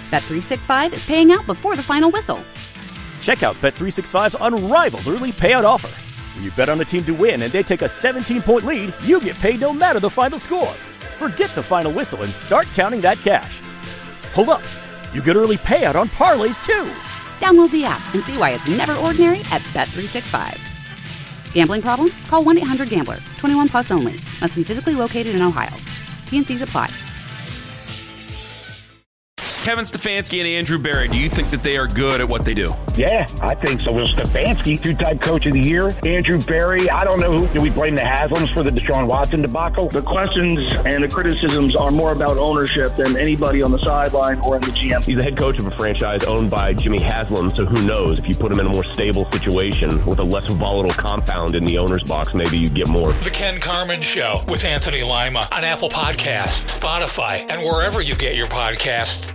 Bet365 is paying out before the final whistle. Check out Bet365's unrivaled early payout offer. When you bet on a team to win and they take a 17-point lead, you get paid no matter the final score. Forget the final whistle and start counting that cash. Hold up. You get early payout on parlays, too. Download the app and see why it's never ordinary at Bet365. Gambling problem? Call 1-800-GAMBLER. 21 plus only. Must be physically located in Ohio. T&Cs apply. Kevin Stefanski and Andrew Berry, do you think that they are good at what they do? Yeah, I think so. Well, Stefanski, two-time coach of the year. Andrew Berry, I don't know who. Do we blame the Haslams for the Deshaun Watson debacle? The questions and the criticisms are more about ownership than anybody on the sideline or in the GM. He's the head coach of a franchise owned by Jimmy Haslam, so who knows? If you put him in a more stable situation with a less volatile compound in the owner's box, maybe you get more. The Ken Carman Show with Anthony Lima on Apple Podcasts, Spotify, and wherever you get your podcasts.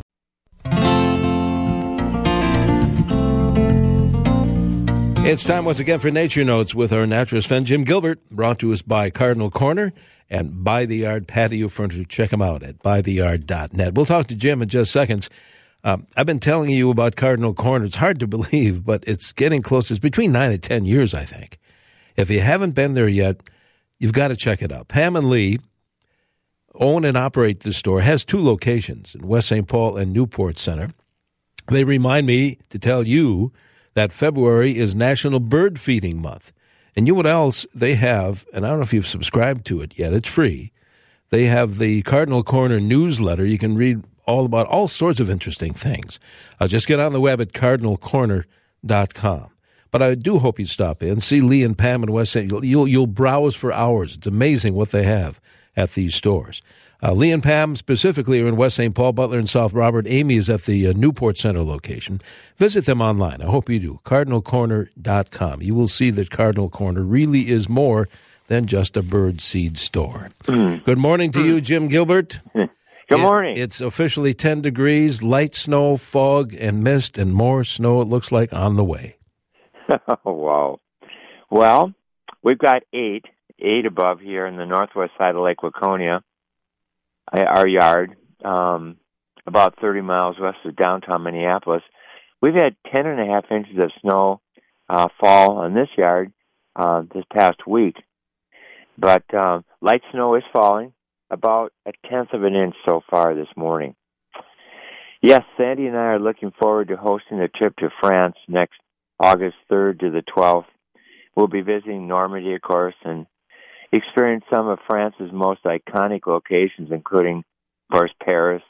It's time once again for Nature Notes with our naturalist friend Jim Gilbert, brought to us by Cardinal Corner and By the Yard Patio Furniture. Check them out at bytheyard.net. We'll talk to Jim in just seconds. I've been telling you about Cardinal Corner. It's hard to believe, but it's getting close. It's between 9 and 10 years, I think. If you haven't been there yet, you've got to check it out. Pam and Lee own and operate this store. It has 2 locations in West St. Paul and Newport Center. They remind me to tell you that February is National Bird Feeding Month. And you know what else they have, and I don't know if you've subscribed to it yet, it's free. They have the Cardinal Corner newsletter. You can read all about all sorts of interesting things. Just get on the web at cardinalcorner.com. But I do hope you stop in, see Lee and Pam in West St. You'll browse for hours. It's amazing what they have at these stores. Lee and Pam specifically are in West St. Paul, Butler, and South Robert. Amy is at the Newport Center location. Visit them online. I hope you do. cardinalcorner.com. You will see that Cardinal Corner really is more than just a bird seed store. Good morning to you, Jim Gilbert. Good morning. It's officially 10 degrees, light snow, fog, and mist, and more snow, it looks like, on the way. Oh, wow. Well, we've got 8 above here in the northwest side of Lake Waconia. Our yard, about 30 miles west of downtown Minneapolis. We've had 10.5 inches of snow fall on this yard this past week. But light snow is falling, about 1/10 of an inch so far this morning. Yes, Sandy and I are looking forward to hosting a trip to France next August 3rd to the 12th. We'll be visiting Normandy, of course, and experience some of France's most iconic locations, including, of course, Paris,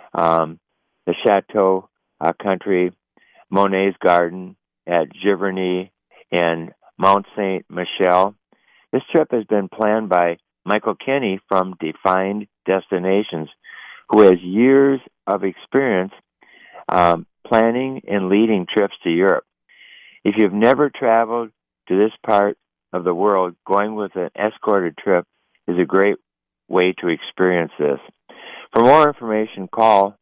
the Chateau country, Monet's Garden at Giverny, and Mount Saint Michel. This trip has been planned by Michael Kenny from Defined Destinations, who has years of experience planning and leading trips to Europe. If you've never traveled to this part of the world, going with an escorted trip is a great way to experience this. For more information, call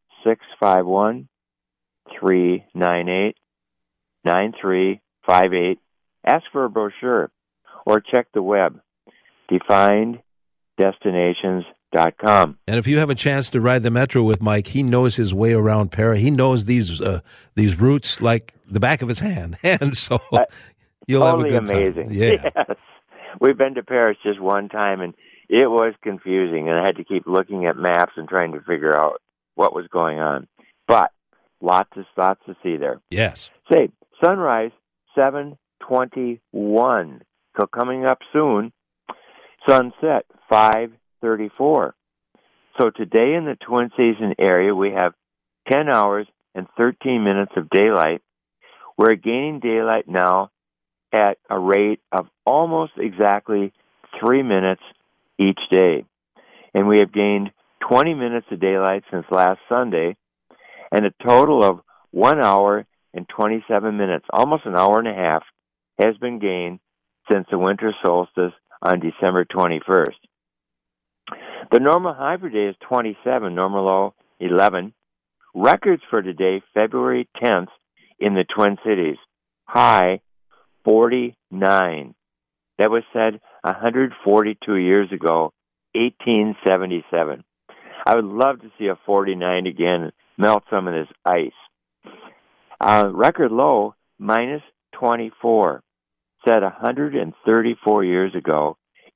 651-398-9358. Ask for a brochure or check the web, defineddestinations.com. And if you have a chance to ride the metro with Mike, he knows his way around Paris. He knows these routes like the back of his hand. And so you'll totally have a good amazing. time. Yeah. Yes. We've been to Paris just one time, and it was confusing, and I had to keep looking at maps and trying to figure out what was going on. But lots to see there. Yes. Say, sunrise, 7:21. So coming up soon, sunset, 5:34. So today in the Twin Cities area, we have 10 hours and 13 minutes of daylight. We're gaining daylight now at a rate of almost exactly 3 minutes each day. And we have gained 20 minutes of daylight since last Sunday, and a total of 1 hour and 27 minutes, almost an hour and a half, has been gained since the winter solstice on December 21st. The normal high for today is 27, normal low 11. Records for today, February 10th, in the Twin Cities, high 49. That was said 142 years ago, 1877. I would love to see a 49 again melt some of this ice. Record low, minus 24, set 134 years ago,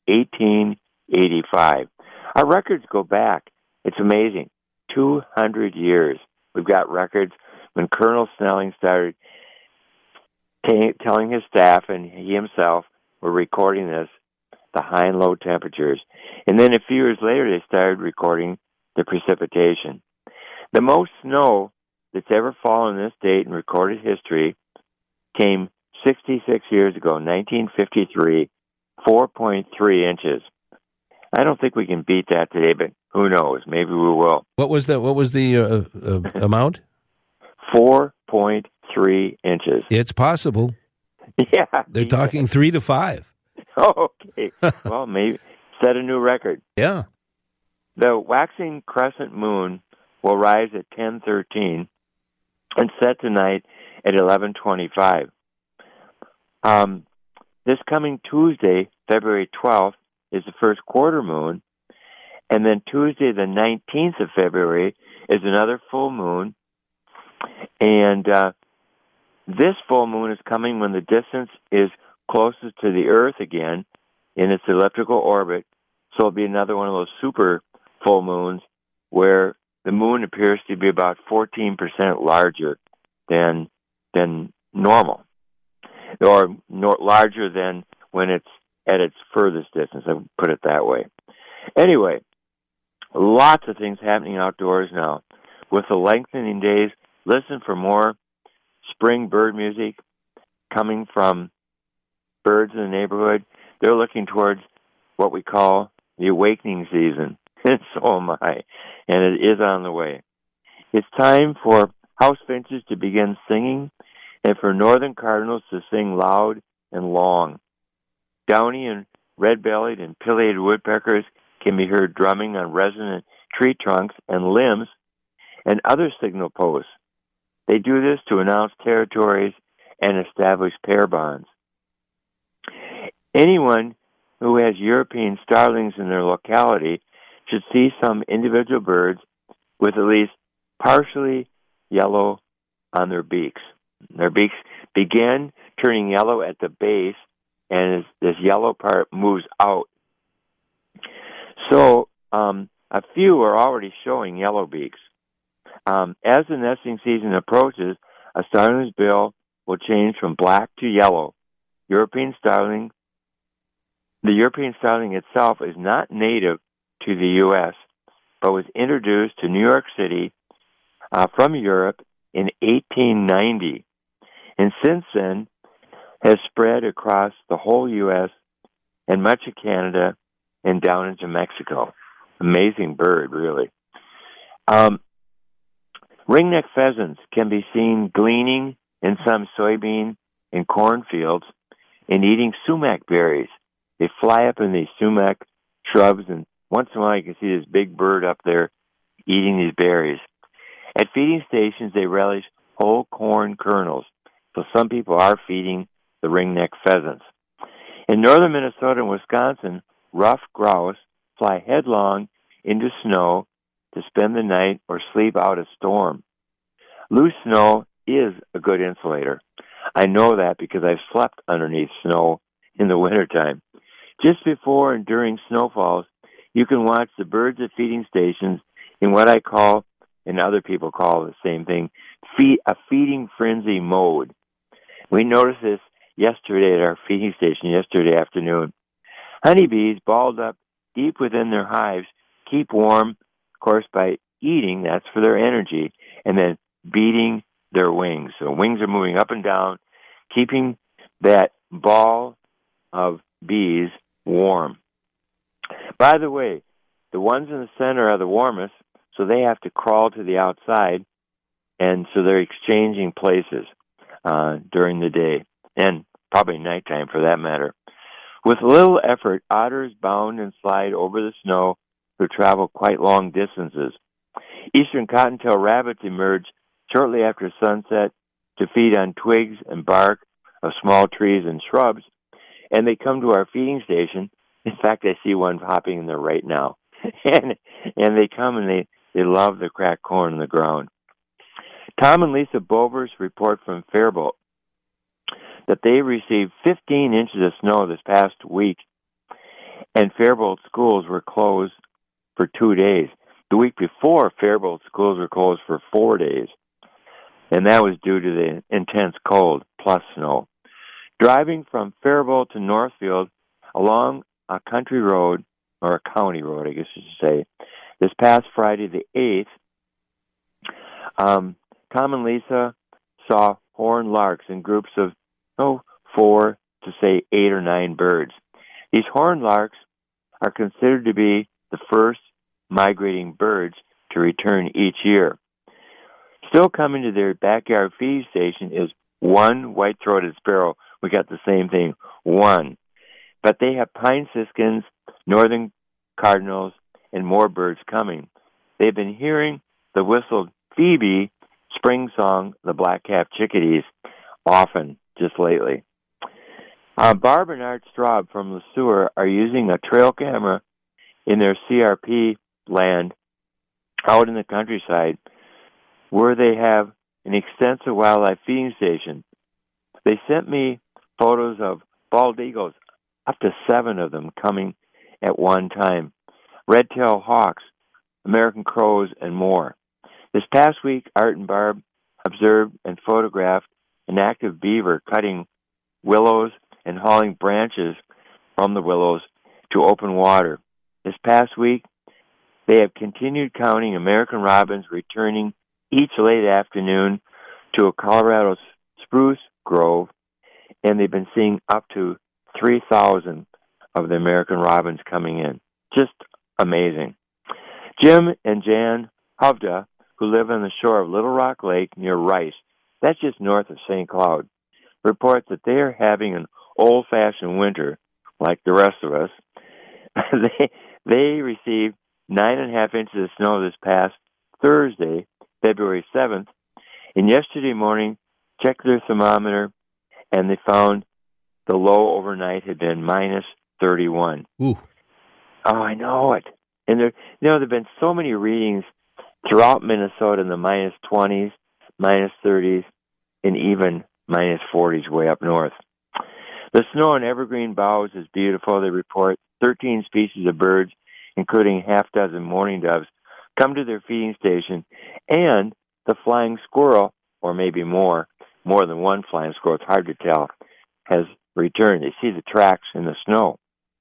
1885. Our records go back, it's amazing, 200 years. We've got records when Colonel Snelling started telling his staff, and he himself were recording this, the high and low temperatures. And then a few years later, they started recording the precipitation. The most snow that's ever fallen in this state in recorded history came 66 years ago, 1953, 4.3 inches. I don't think we can beat that today, but who knows? Maybe we will. What was the amount? 4.3 inches. It's possible. Yeah. They're talking 3 to 5. Oh, okay. Well, maybe set a new record. Yeah. The waxing crescent moon will rise at 10:13 and set tonight at 11:25. This coming Tuesday, February 12th, is the first quarter moon, and then Tuesday, the 19th of February, is another full moon, and this full moon is coming when the distance is closest to the Earth again in its elliptical orbit, so it'll be another one of those super full moons where the moon appears to be about 14% larger than normal, or larger than when it's at its furthest distance. I would put it that way. Anyway, lots of things happening outdoors now. With the lengthening days, listen for more spring bird music coming from birds in the neighborhood. They're looking towards what we call the awakening season, and so am I, and it is on the way. It's time for house finches to begin singing, and for northern cardinals to sing loud and long. Downy and red-bellied and pileated woodpeckers can be heard drumming on resonant tree trunks and limbs and other signal posts. They do this to announce territories and establish pair bonds. Anyone who has European starlings in their locality should see some individual birds with at least partially yellow on their beaks. Their beaks begin turning yellow at the base, and this yellow part moves out. So a few are already showing yellow beaks. As the nesting season approaches, a starling's bill will change from black to yellow. The European starling itself is not native to the U.S., but was introduced to New York City from Europe in 1890, and since then has spread across the whole U.S. and much of Canada and down into Mexico. Amazing bird, really. Ringneck pheasants can be seen gleaning in some soybean and corn fields and eating sumac berries. They fly up in these sumac shrubs, and once in a while you can see this big bird up there eating these berries. At feeding stations, they relish whole corn kernels, so some people are feeding the ringneck pheasants. In northern Minnesota and Wisconsin, ruffed grouse fly headlong into snow to spend the night or sleep out a storm. Loose snow is a good insulator. I know that because I've slept underneath snow in the wintertime. Just before and during snowfalls, you can watch the birds at feeding stations in what I call, and other people call the same thing, a feeding frenzy mode. We noticed this yesterday at our feeding station yesterday afternoon. Honeybees balled up deep within their hives keep warm, of course, by eating, that's for their energy, and then beating their wings. So wings are moving up and down, keeping that ball of bees warm. By the way, the ones in the center are the warmest, so they have to crawl to the outside, and so they're exchanging places during the day, and probably nighttime for that matter. With little effort, otters bound and slide over the snow to travel quite long distances. Eastern cottontail rabbits emerge shortly after sunset to feed on twigs and bark of small trees and shrubs, and they come to our feeding station. In fact, I see one hopping in there right now. and they come and they love the cracked corn in the ground. Tom and Lisa Bovers report from Faribault that they received 15 inches of snow this past week, and Faribault schools were closed for 2 days. The week before, Faribault schools were closed for 4 days, and that was due to the intense cold plus snow. Driving from Faribault to Northfield along a country road, or a county road, I guess you should say, this past Friday the 8th, Tom and Lisa saw horned larks in groups of 4 to say 8 or 9 birds. These horned larks are considered to be the first migrating birds to return each year. Still coming to their backyard feeding station is one white-throated sparrow. We got the same thing, one. But they have pine siskins, northern cardinals, and more birds coming. They've been hearing the whistled Phoebe spring song, the black-capped chickadees, often just lately. Barb and Art Straub from Le Sueur are using a trail camera in their CRP land out in the countryside where they have an extensive wildlife feeding station. They sent me photos of bald eagles, up to 7 of them coming at one time, red-tailed hawks, American crows, and more. This past week, Art and Barb observed and photographed an active beaver cutting willows and hauling branches from the willows to open water. This past week, they have continued counting American robins returning each late afternoon to a Colorado spruce grove, and they've been seeing up to 3,000 of the American robins coming in. Just amazing. Jim and Jan Hovda, who live on the shore of Little Rock Lake near Rice, that's just north of St. Cloud, report that they are having an old-fashioned winter like the rest of us. They received 9.5 inches of snow this past Thursday, February 7th, and yesterday morning checked their thermometer, and they found the low overnight had been minus 31. Ooh. Oh, I know it. And there have been so many readings throughout Minnesota in the minus 20s, minus 30s, and even minus 40s way up north. The snow on evergreen boughs is beautiful. They report 13 species of birds, including half dozen mourning doves, come to their feeding station, and the flying squirrel, or maybe more than one flying squirrel, it's hard to tell, has returned. They see the tracks in the snow.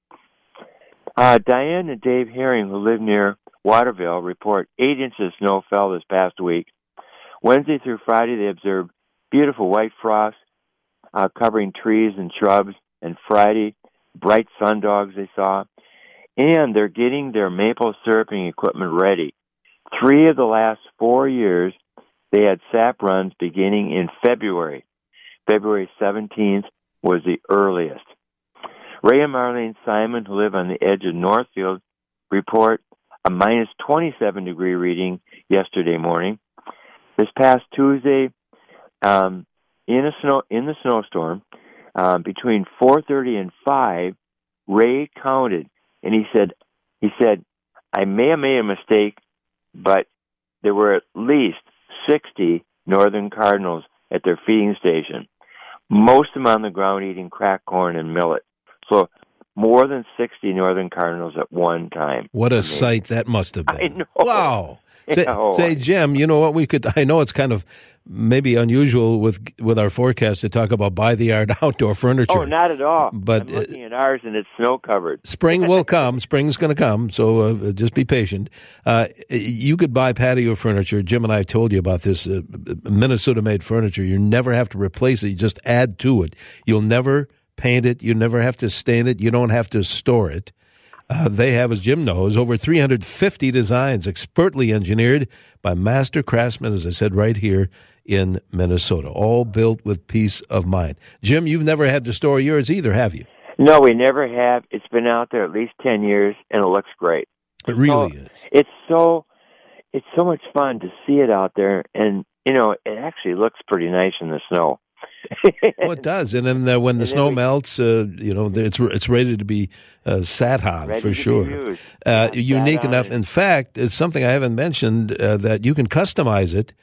Diane and Dave Herring, who live near Waterville, report 8 inches of snow fell this past week. Wednesday through Friday, they observed beautiful white frost covering trees and shrubs, and Friday, bright sundogs they saw. And they're getting their maple syruping equipment ready. 3 of the last 4 years, they had sap runs beginning in February. February 17th was the earliest. Ray and Marlene Simon, who live on the edge of Northfield, report a minus 27-degree reading yesterday morning. This past Tuesday, in the snowstorm, between 4:30 and 5, Ray counted, and he said, I may have made a mistake, but there were at least 60 northern cardinals at their feeding station, most of them on the ground eating cracked corn and millet. So more than 60 northern cardinals at one time. What a sight that must have been. I know. Wow. Say, Jim, you know what I know it's kind of maybe unusual with our forecast to talk about by-the-yard outdoor furniture. Oh, not at all. But I'm looking at ours, and it's snow-covered. Spring will come. Spring's going to come, so just be patient. You could buy patio furniture. Jim and I told you about this, Minnesota-made furniture. You never have to replace it. You just add to it. You'll never paint it. You never have to stain it. You don't have to store it. They have, as Jim knows, over 350 designs expertly engineered by master craftsmen, as I said, right here in Minnesota, all built with peace of mind. Jim, you've never had to store yours either, have you? No, we never have. It's been out there at least 10 years, and it looks great. It really is. It's so much fun to see it out there, and, it actually looks pretty nice in the snow. Oh, it does. And then when the snow melts, it's ready to be sat on, for sure. Unique enough. In fact, it's something I haven't mentioned, that you can customize it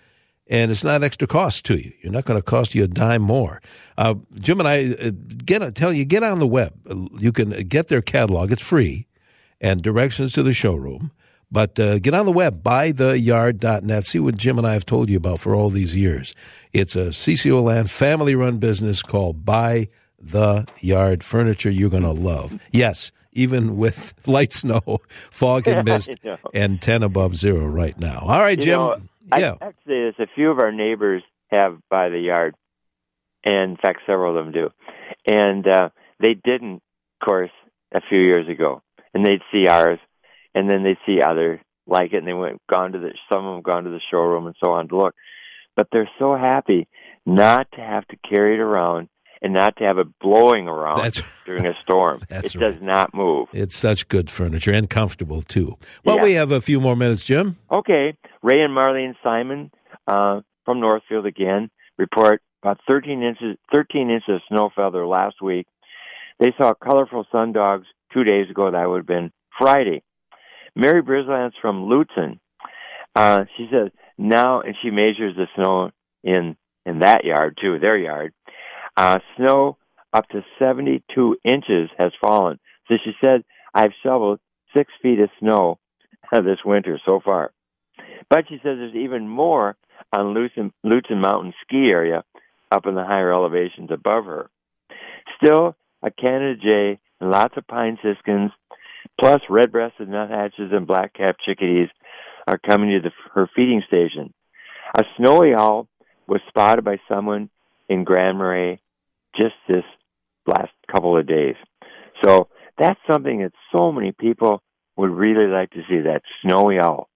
and it's not extra cost to you. You're not going to cost you a dime more. Jim and I get on the web. You can get their catalog. It's free, and directions to the showroom. But get on the web, buytheyard.net. See what Jim and I have told you about for all these years. It's a CCO Land family-run business called Buy the Yard Furniture you're going to love. Yes, even with light snow, fog and mist, and 10 above zero right now. All right, Jim. I have to say this. A few of our neighbors have Buy the Yard, and in fact, several of them do. And they didn't, of course, a few years ago. And they'd see ours, and then they'd see others like it, and some of them have gone to the showroom and so on to look. But they're so happy not to have to carry it around and not to have it blowing around during a storm. It does not move. It's such good furniture and comfortable, too. Well, we have a few more minutes, Jim. Okay. Ray and Marlene Simon from Northfield again report about 13 inches of snow fell there last week. They saw colorful sundogs 2 days ago. That would have been Friday. Mary Brislance from Lutzen, she says now, and she measures the snow in that yard, too, their yard. Snow up to 72 inches has fallen. So she said, I've shoveled 6 feet of snow this winter so far. But she says there's even more on Lutzen Mountain ski area up in the higher elevations above her. Still, a Canada jay and lots of pine siskins, plus red-breasted nuthatches and black-capped chickadees are coming to her feeding station. A snowy owl was spotted by someone in Grand Marais just this last couple of days. So that's something that so many people would really like to see, that snowy owl.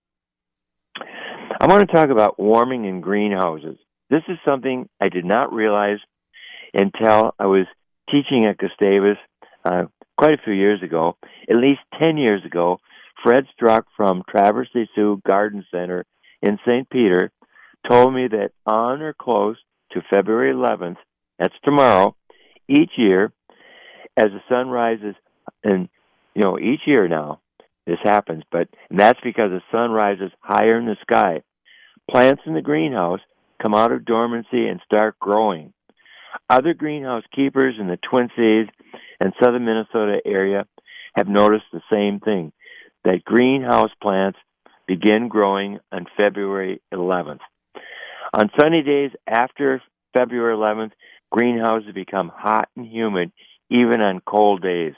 I want to talk about warming in greenhouses. This is something I did not realize until I was teaching at Gustavus quite a few years ago, at least 10 years ago. Fred Struck from Traverse des Sioux Garden Center in St. Peter told me that on or close to February 11th, that's tomorrow, each year, as the sun rises, and each year now this happens, and that's because the sun rises higher in the sky. Plants in the greenhouse come out of dormancy and start growing. Other greenhouse keepers in the Twin Cities and southern Minnesota area have noticed the same thing, that greenhouse plants begin growing on February 11th. On sunny days after February 11th, greenhouses become hot and humid, even on cold days.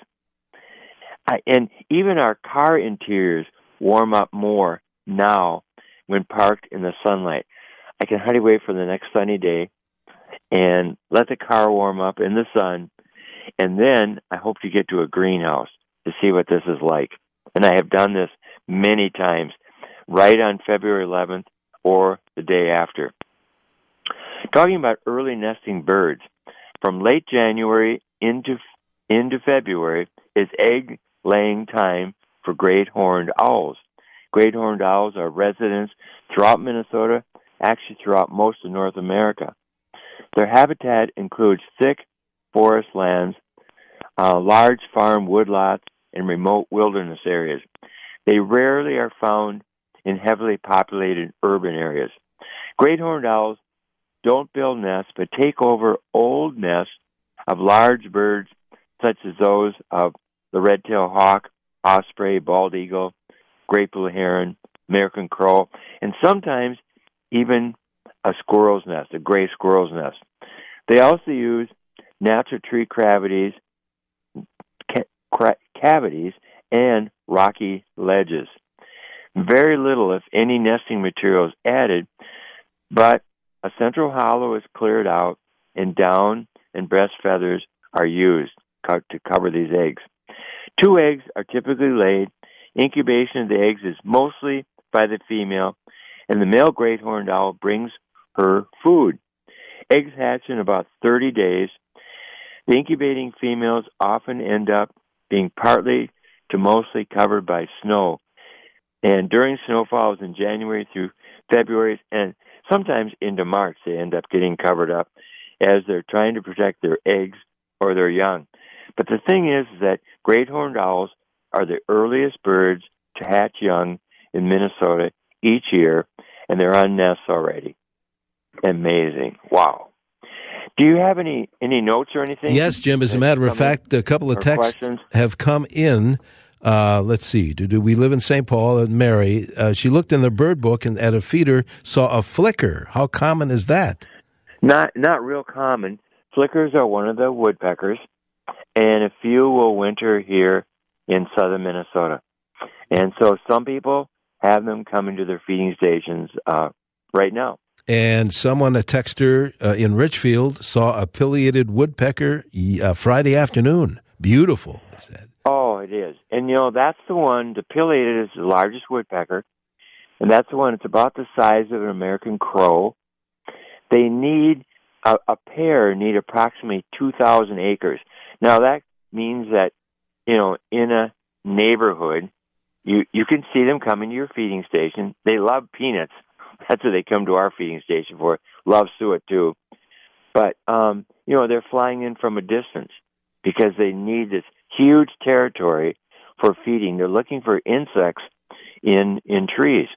And even our car interiors warm up more now when parked in the sunlight. I can hardly wait for the next sunny day and let the car warm up in the sun, and then I hope to get to a greenhouse to see what this is like. And I have done this many times, right on February 11th or the day after. Talking about early nesting birds, from late January into February is egg-laying time for great horned owls. Great horned owls are residents throughout Minnesota, actually throughout most of North America. Their habitat includes thick forest lands, large farm woodlots, and remote wilderness areas. They rarely are found in heavily populated urban areas. Great horned owls don't build nests, but take over old nests of large birds such as those of the red-tailed hawk, osprey, bald eagle, great blue heron, American crow, and sometimes even a squirrel's nest, a gray squirrel's nest. They also use natural tree cavities and rocky ledges. Very little, if any, nesting material is added, but a central hollow is cleared out, and down and breast feathers are used to cover these eggs. 2 eggs are typically laid. Incubation of the eggs is mostly by the female, and the male great horned owl brings her food. Eggs hatch in about 30 days. The incubating females often end up being partly to mostly covered by snow. And during snowfalls in January through February, and sometimes into March, they end up getting covered up as they're trying to protect their eggs or their young. But the thing is that great horned owls are the earliest birds to hatch young in Minnesota each year, and they're on nests already. Amazing. Wow. Do you have any notes or anything? Yes, Jim. As a matter of fact, a couple of texts have come in. Let's see. Do we live in St. Paul? And Mary, she looked in the bird book and at a feeder saw a flicker. How common is that? Not real common. Flickers are one of the woodpeckers, and a few will winter here in southern Minnesota. And so some people have them coming to their feeding stations right now. And someone, a texter in Richfield, saw a pileated woodpecker Friday afternoon. Beautiful, he said. Oh, it is. And, that's the one, the pileated is the largest woodpecker, and that's the one, it's about the size of an American crow. They need, a pair need approximately 2,000 acres. Now, that means that, in a neighborhood, you can see them coming to your feeding station. They love peanuts. That's what they come to our feeding station for. Love suet, too. But, they're flying in from a distance because they need this huge territory for feeding. They're looking for insects in trees.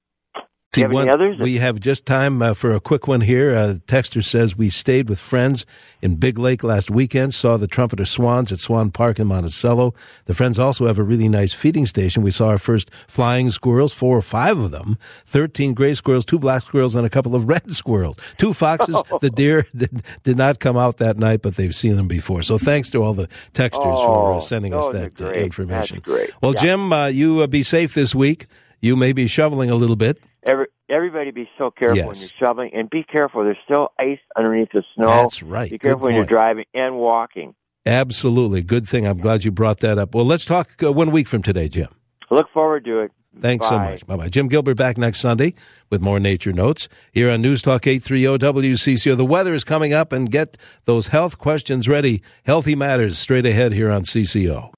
Do you have any others? We have just time for a quick one here. Texter says, we stayed with friends in Big Lake last weekend, saw the trumpeter swans at Swan Park in Monticello. The friends also have a really nice feeding station. We saw our first flying squirrels, 4 or 5 of them, 13 gray squirrels, 2 black squirrels, and a couple of red squirrels. 2 foxes. The deer did not come out that night, but they've seen them before. So thanks to all the texters for sending us that information. That's great. Well, Jim, you be safe this week. You may be shoveling a little bit. Everybody be so careful when you're shoveling, and be careful. There's still ice underneath the snow. That's right. Be careful when you're driving and walking. Absolutely. Good thing. I'm glad you brought that up. Well, let's talk 1 week from today, Jim. Look forward to it. Thanks so much. Bye-bye. Jim Gilbert back next Sunday with more Nature Notes here on News Talk 830 WCCO. The weather is coming up, and get those health questions ready. Healthy Matters straight ahead here on CCO.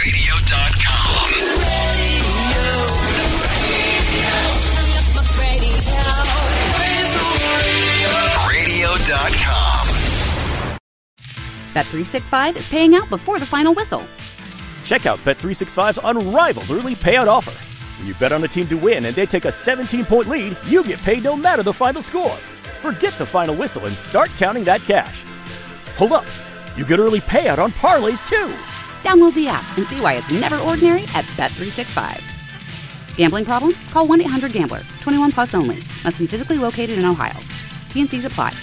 Bet365 is paying out before the final whistle. Check out Bet365's unrivaled early payout offer. When you bet on a team to win and they take a 17-point lead, you get paid no matter the final score. Forget the final whistle and start counting that cash. Hold up. You get early payout on parlays, too. Download the app and see why it's never ordinary at Bet365. Gambling problem? Call 1-800-GAMBLER. 21 plus only. Must be physically located in Ohio. T&Cs apply.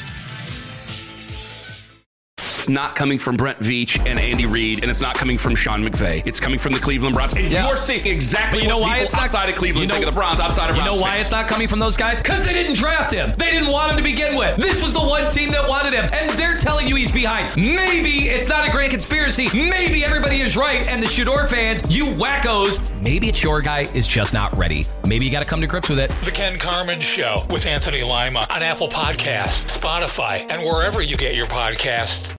It's not coming from Brent Veach and Andy Reid, and it's not coming from Sean McVay. It's coming from the Cleveland Browns. And you're seeing exactly what people outside of Cleveland think of the Browns, outside of Browns. You know why it's not coming from those guys? Because they didn't draft him. They didn't want him to begin with. This was the one team that wanted him, and they're telling you he's behind. Maybe it's not a grand conspiracy. Maybe everybody is right, and the Shador fans, you wackos, maybe it's your guy is just not ready. Maybe you got to come to grips with it. The Ken Carman Show with Anthony Lima on Apple Podcasts, Spotify, and wherever you get your podcasts.